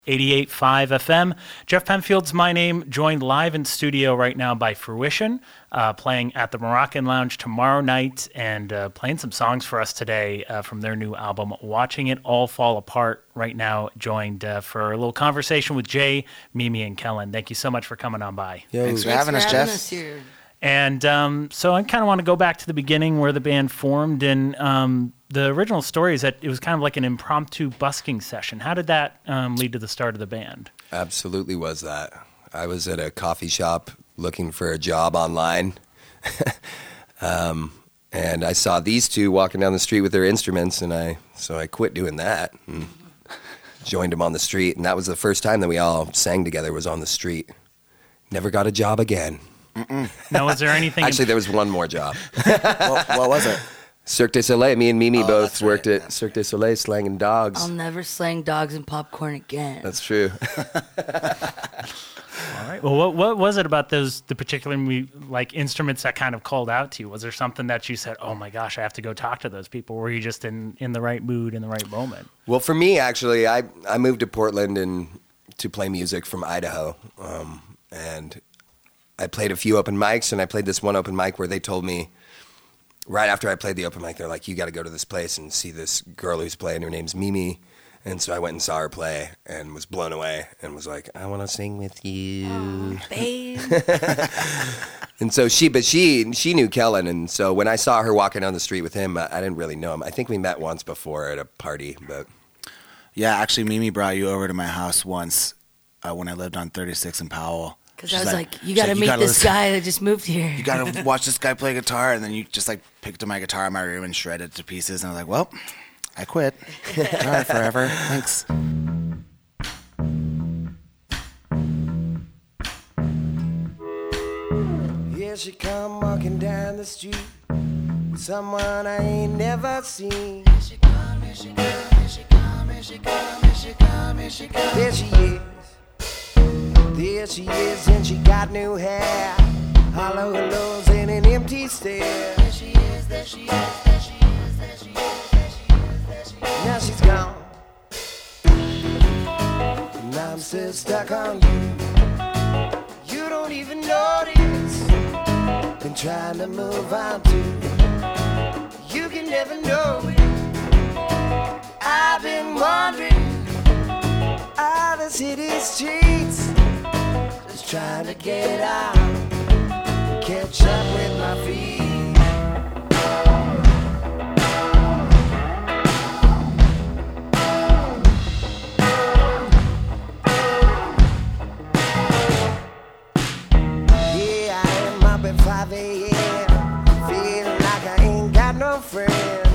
88.5 FM. Jeff Penfield's my name, joined live in studio right now by Fruition, playing at the Moroccan Lounge tomorrow night and playing some songs for us today from their new album, Watching It All Fall Apart. Right now, joined for a little conversation with Jay, Mimi, and Kellen. Thank you so much for coming on by. Thanks for having us, Jeff. Here. And so I kind of want to go back to the beginning where the band formed, and the original story is that it was kind of like an impromptu busking session. How did that lead to the start of the band? Absolutely was that. I was at a coffee shop looking for a job online, and I saw these two walking down the street with their instruments, and so I quit doing that and joined them on the street, and that was the first time that we all sang together, was on the street. Never got a job again. Now, was there anything... Actually, there was one more job. What was it? Cirque du Soleil. Me and Mimi both worked at Cirque du Soleil slanging dogs. I'll never slang dogs and popcorn again. That's true. All right. Well, what was it about the particular instruments that kind of called out to you? Was there something that you said, oh my gosh, I have to go talk to those people? Were you just in the right mood, in the right moment? Well, for me, actually, I moved to Portland to play music from Idaho, and I played a few open mics, and I played this one open mic where they told me, right after I played the open mic, they're like, you got to go to this place and see this girl who's playing. Her name's Mimi. And so I went and saw her play and was blown away and was like, I want to sing with you. Oh, babe. And so she knew Kellen. And so when I saw her walking down the street with him, I didn't really know him. I think we met once before at a party, but. Yeah, actually, Mimi brought you over to my house once when I lived on 36 in Powell. Because I was like, you got to meet this guy that just moved here. You got to watch this guy play guitar. And then you just picked up my guitar in my room and shredded it to pieces. And I was like, well, I quit. All right, forever. Thanks. Here she come walking down the street with someone I ain't never seen. Here she come, here she come, here she come, here she come, here she come, here she come. There she is. There she is, and she got new hair. Hollow hellos in an empty stare. There she is, there she is, there she is, there she is, there she is, there she is. Now she's gone, and I'm still stuck on you. You don't even notice. Been trying to move on too. You can never know it. I've been wandering all the city streets, just trying to get out, catch up with my feet. Yeah, I am up at 5 a.m., feeling like I ain't got no friends.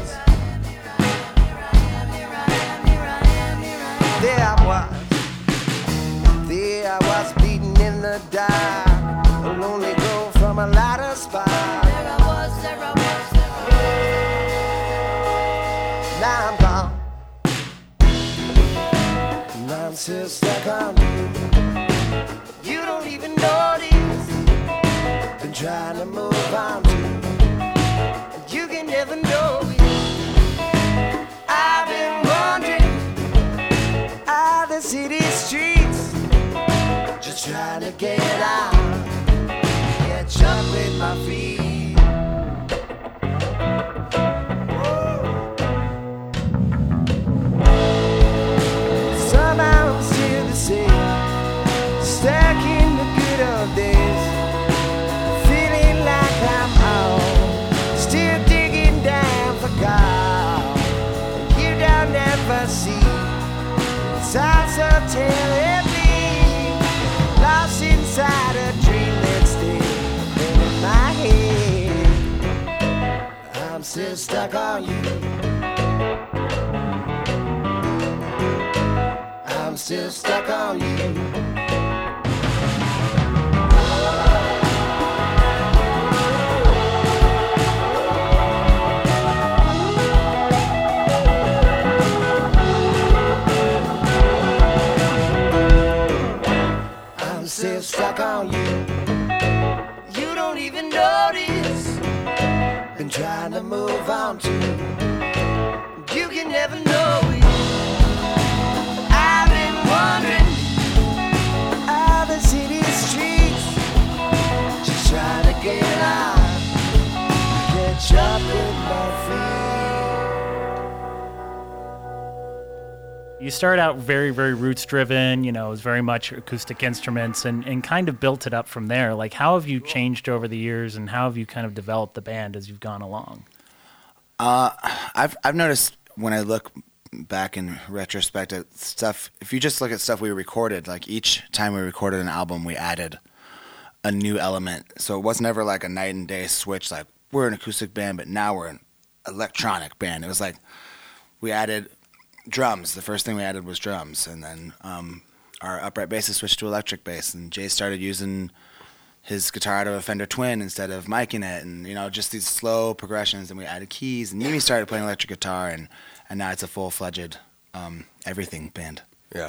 There I was beaten in the dark, a lonely girl from a lighter spot. There I was. Now I'm gone, and I'm still stuck on you. You don't even notice. Been trying to move on too. You can never know it. I've been wandering all the city streets, just trying to get out, catch up with my feet. Somehow I'm still the same, stuck in the good old days, feeling like I'm home, still digging down for gold. You don't ever see, it's all so terrible. Lost inside a dream that's still in my head. I'm still stuck on you. I'm still stuck on you. Still stuck on you. You don't even notice. Been trying to move on too. You can never know it. I've been wondering You started out very, very roots driven, it was very much acoustic instruments and kind of built it up from there. Like, how have you changed over the years and how have you kind of developed the band as you've gone along? I've noticed when I look back in retrospect at stuff, if you just look at stuff we recorded, like each time we recorded an album, we added a new element. So it wasn't ever like a night and day switch, like we're an acoustic band, but now we're an electronic band. It was like we added drums. The first thing we added was drums, and then our upright bassist switched to electric bass, and Jay started using his guitar out of a Fender Twin instead of miking it, and just these slow progressions. And we added keys, and Yumi started playing electric guitar, and now it's a full-fledged everything band. Yeah.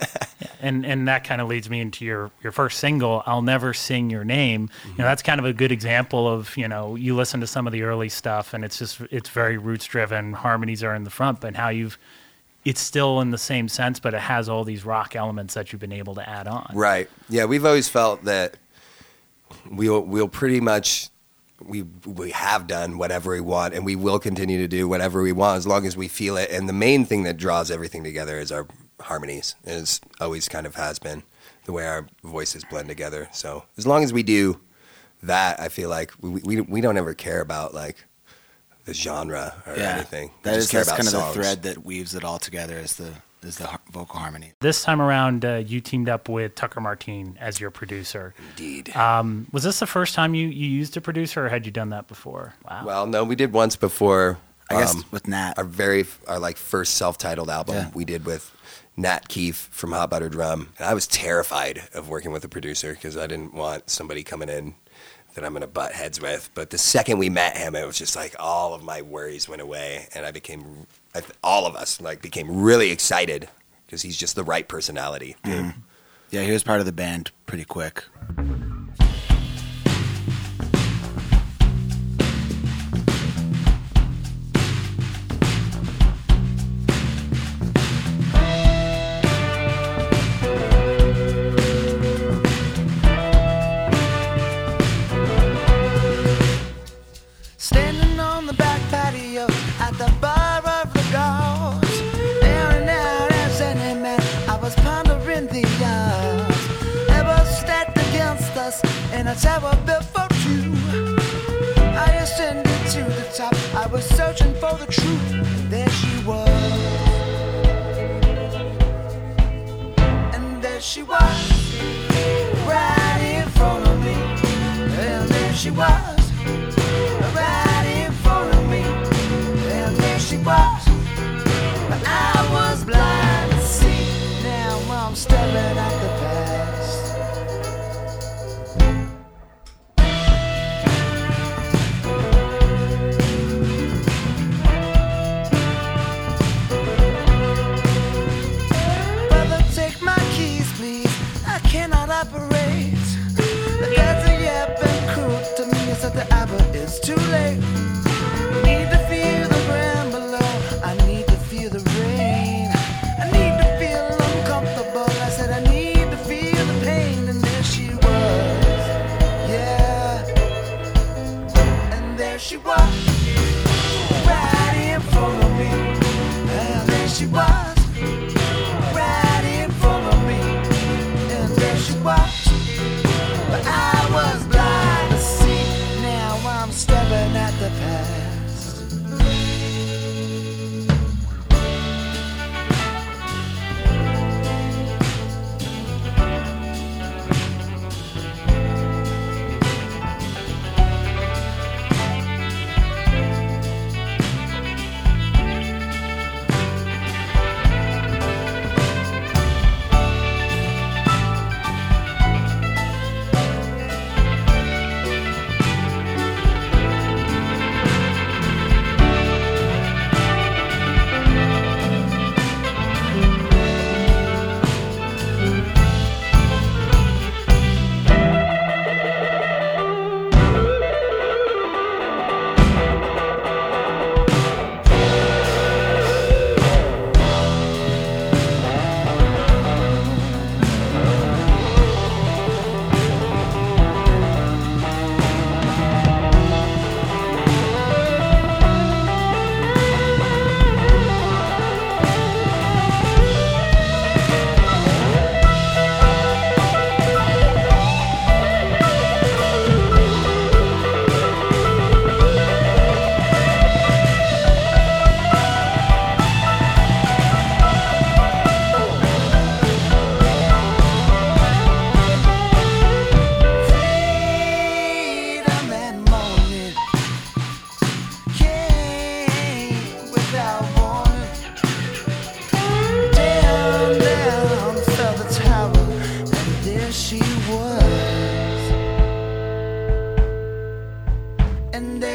And that kind of leads me into your first single, I'll Never Sing Your Name. That's kind of a good example of, you listen to some of the early stuff and it's very roots driven, harmonies are in the front, but how it's still in the same sense, but it has all these rock elements that you've been able to add on. Right. Yeah, we've always felt that we'll pretty much, we have done whatever we want, and we will continue to do whatever we want as long as we feel it. And the main thing that draws everything together is our harmonies. It's always kind of has been the way our voices blend together. So as long as we do that, I feel like we don't ever care about like the genre or anything. That's kind of the thread that weaves it all together is the vocal harmony. This time around, you teamed up with Tucker Martine as your producer. Indeed. Was this the first time you used a producer, or had you done that before? Wow. Well, no, we did once before. I guess with Nat. Our like first self-titled album we did with Nat Keefe from Hot Butter Drum. And I was terrified of working with a producer because I didn't want somebody coming in that I'm going to butt heads with. But the second we met him, it was just like all of my worries went away, and all of us became really excited because he's just the right personality. Mm-hmm. Yeah, he was part of the band pretty quick. Standing on the back patio at the bar of the gods, down and out as any man, I was pondering the odds ever stacked against us in a tower built for two. I ascended to the top, I was searching for the truth, and there she was. And there she was, right in front of me. And there she was, right in front of me, and there she was. But I was blind to see. Now I'm staring at the past. Brother, take my keys, please. I cannot operate. The guys are yapping cruel to me, so the hour is too late. I need to feel the ground below. I need to feel the rain. I need to feel uncomfortable. I said I need to feel the pain. And there she was, yeah. And there she was, right in front of me. And there she was, right in front of me. And there she was.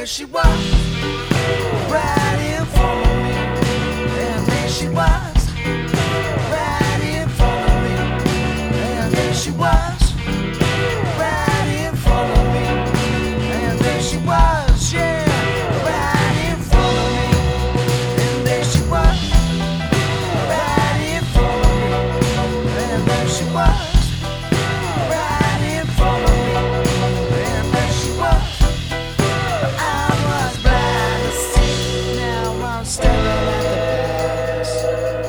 there she was, right in front of me. And there she was, right in front of me. And there she was, right in front of me. And there she was, yeah, right in front of me. And there she was, right in front of me. And there she was, right in front of me. And there she was. I was blind to see, now I'm staring at the past.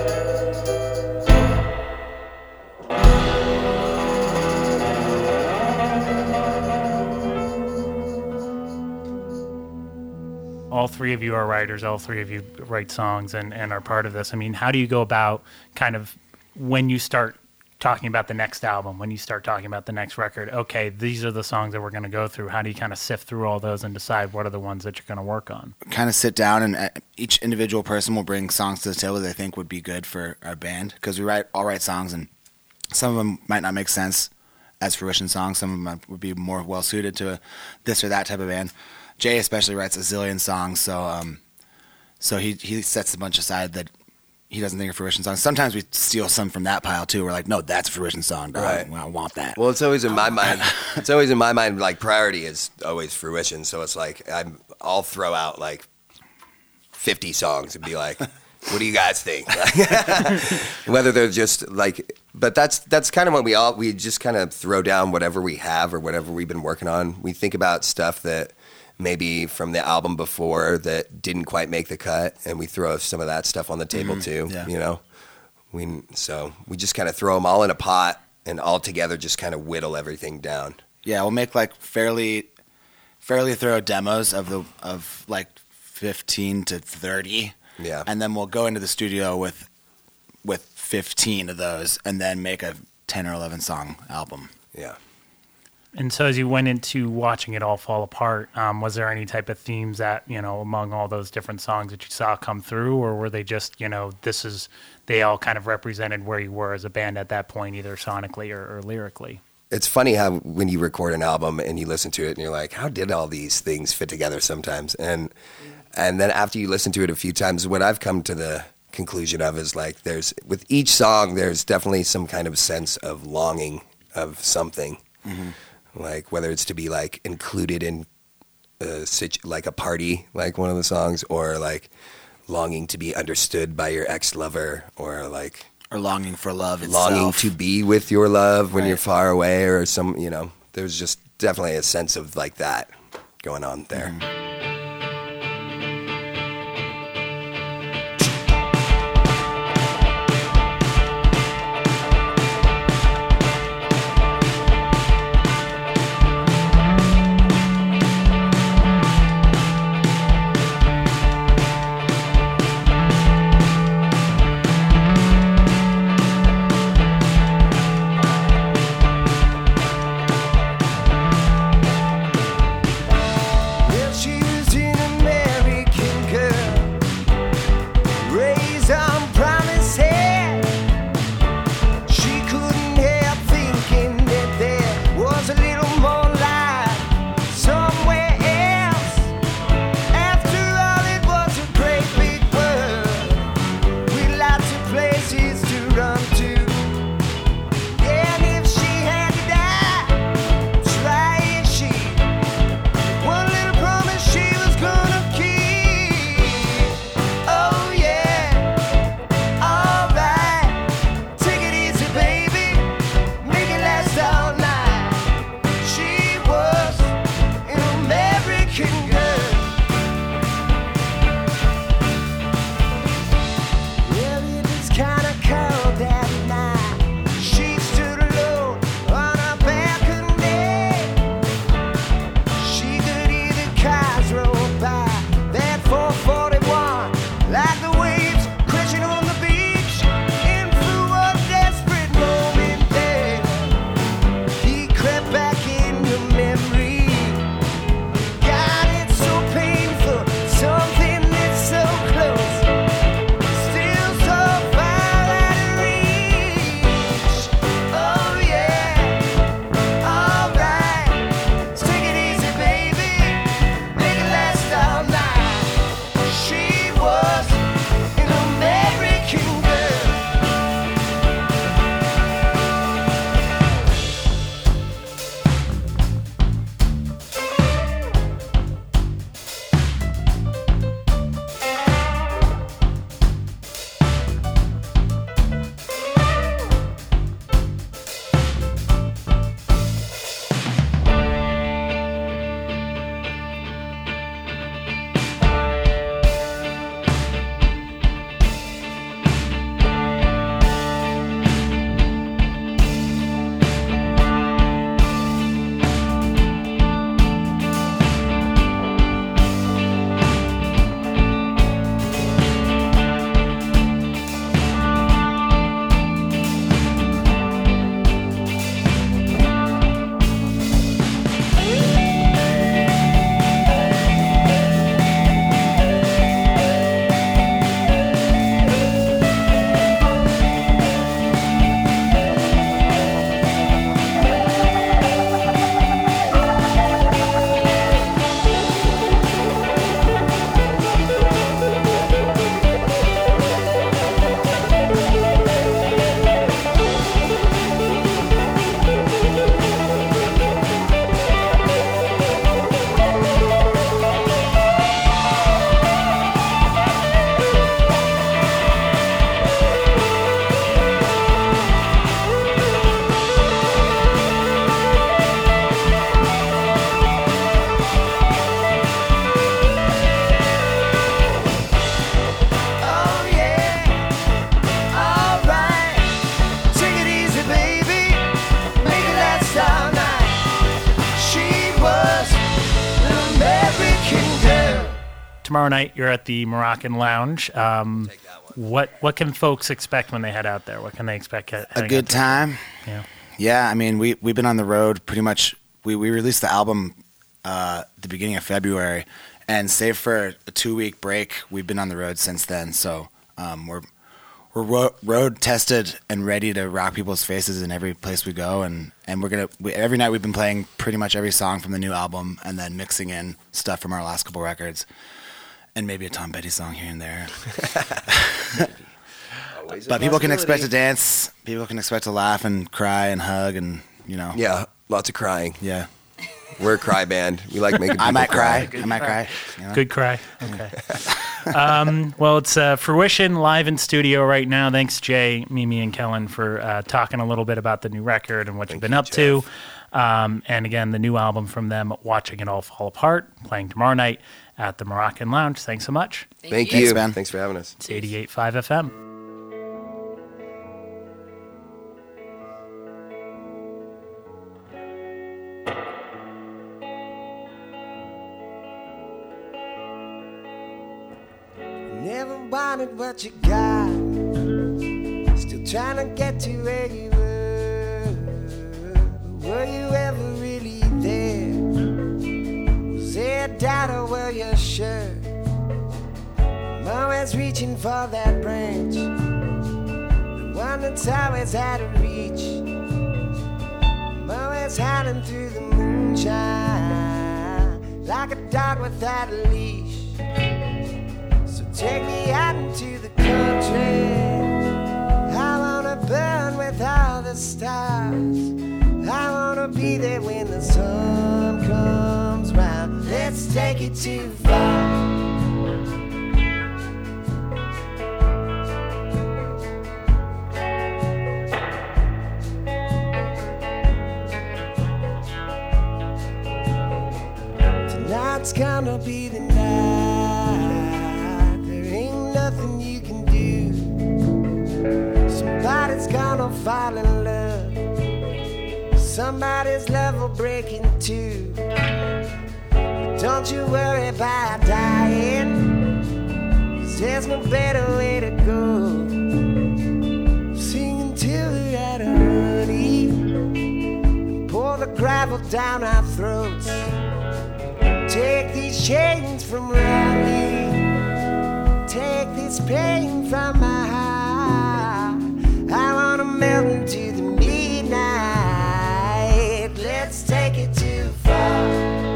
All three of you are writers. All three of you write songs and are part of this. I mean, how do you go about kind of when you start talking about the next album, when you start talking about the next record? Okay, these are the songs that we're going to go through. How do you kind of sift through all those and decide what are the ones that you're going to work on? Kind of sit down, and each individual person will bring songs to the table that they think would be good for our band, because we all write songs, and some of them might not make sense as Fruition songs. Some of them would be more well suited to this or that type of band. Jay especially writes a zillion songs, so he sets a bunch aside that he doesn't think are Fruition songs. Sometimes we steal some from that pile too. We're like, no, that's a Fruition song. Dog. Right. I want that. Well, it's always in my mind. It's always in my mind. Like priority is always Fruition. So it's like I'll throw out like 50 songs and be like, "What do you guys think?" Whether they're just like, but that's kind of what we just kind of throw down whatever we have or whatever we've been working on. We think about stuff that maybe from the album before that didn't quite make the cut, and we throw some of that stuff on the table too. Yeah. You know, we just kind of throw them all in a pot and all together just kind of whittle everything down. Yeah, we'll make like fairly thorough demos of like 15 to 30. Yeah. And then we'll go into the studio with 15 of those, and then make a 10 or 11 song album. Yeah. And so as you went into watching it all fall apart, was there any type of themes that, among all those different songs that you saw come through, or were they just, they all kind of represented where you were as a band at that point, either sonically or lyrically? It's funny how when you record an album and you listen to it and you're like, how did all these things fit together sometimes? And then after you listen to it a few times, what I've come to the conclusion of is like with each song, there's definitely some kind of sense of longing of something. Mm-hmm. Like whether it's to be like included in like a party, like one of the songs, or like longing to be understood by your ex-lover, or longing for love itself. Longing to be with your love when Right. you're far away, or there's just definitely a sense of like that going on there. Mm-hmm. Well, she tomorrow night you're at the Moroccan Lounge. What can folks expect when they head out there? What can they expect? A good time. Yeah. Yeah, I mean, we've been on the road pretty much. We released the album the beginning of February, and save for a 2-week break, we've been on the road since then. So we're road tested and ready to rock people's faces in every place we go, and every night we've been playing pretty much every song from the new album, and then mixing in stuff from our last couple records, and maybe a Tom Petty song here and there. But people can expect to dance. People can expect to laugh and cry and hug and, Yeah, lots of crying. Yeah. We're a cry band. We like making people I might cry. cry. I might cry. Good cry. Okay. Well, it's Fruition live in studio right now. Thanks, Jay, Mimi, and Kellen for talking a little bit about the new record and what you've been up to. And again, the new album from them, Watching It All Fall Apart, playing tomorrow night at the Moroccan Lounge. Thanks so much. Thank you. Thanks, man. Thanks for having us. It's 88.5 FM. Never wanted what you got. Still trying to get to where you were. But were you ever really there? Was there a doubt or were you sure? I'm always reaching for that branch, the one that's always out of reach. I'm always hiding through the moonshine, like a dog without a leash. So take me out into the country. I wanna burn with all the stars. I wanna be there when the sun comes round. Let's take it too far. Tonight's gonna be the night. There ain't nothing you can do. Somebody's gonna fall in love. Somebody's love will break in two. But don't you worry about dying, 'cause there's no better way to go. Sing until we're out of honey and pour the gravel down our throats. Take these chains from around me, take this pain from my heart. I wanna melt into the midnight. Let's take it too far.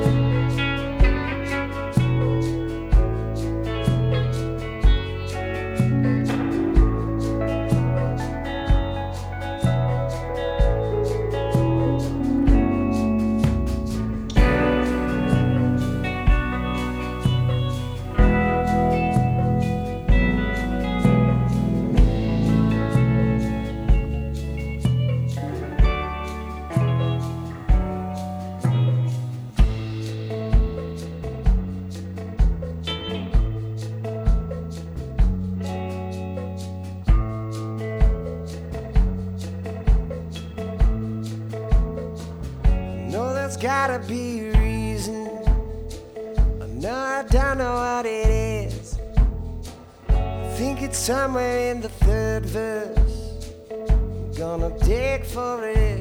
Gotta be a reason. I know I don't know what it is. I think it's somewhere in the third verse. I'm gonna dig for it.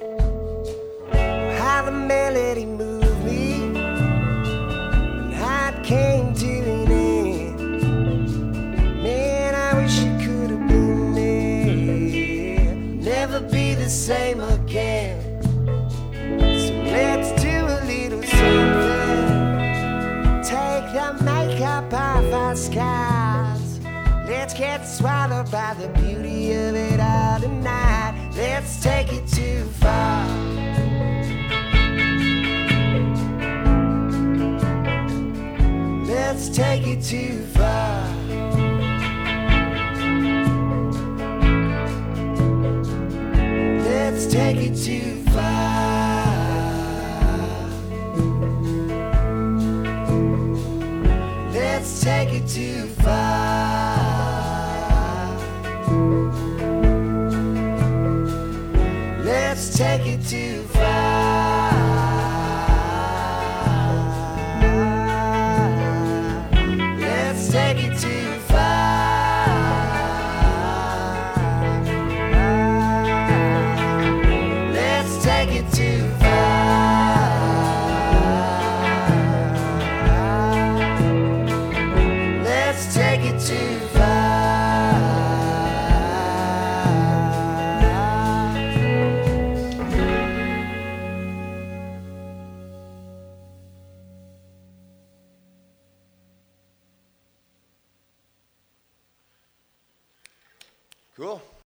How the melody moved me and how it came to an end. Man, I wish it could have been there. Never be the same again. Let's do a little something. Take the makeup off our scars. Let's get swallowed by the beauty of it all tonight. Let's take it too far. Let's take it too far. Let's take it too far. Let's take it too far. Let's take it too far. Cool.